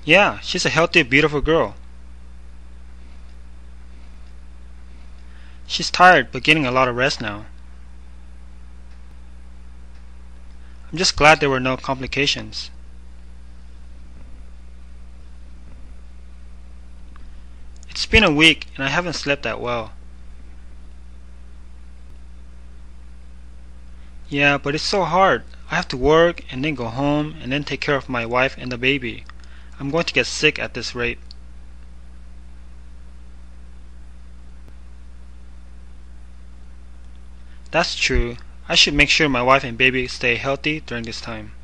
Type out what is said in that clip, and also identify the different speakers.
Speaker 1: Yeah, she's a healthy, beautiful girl. She's tired but getting a lot of rest now. I'm just glad there were no complications. It's been a week and I haven't slept that well. Yeah, but it's so hard. I have to work and then go home and then take care of my wife and the baby. I'm going to get sick at this rate. That's true. I should make sure my wife and baby stay healthy during this time.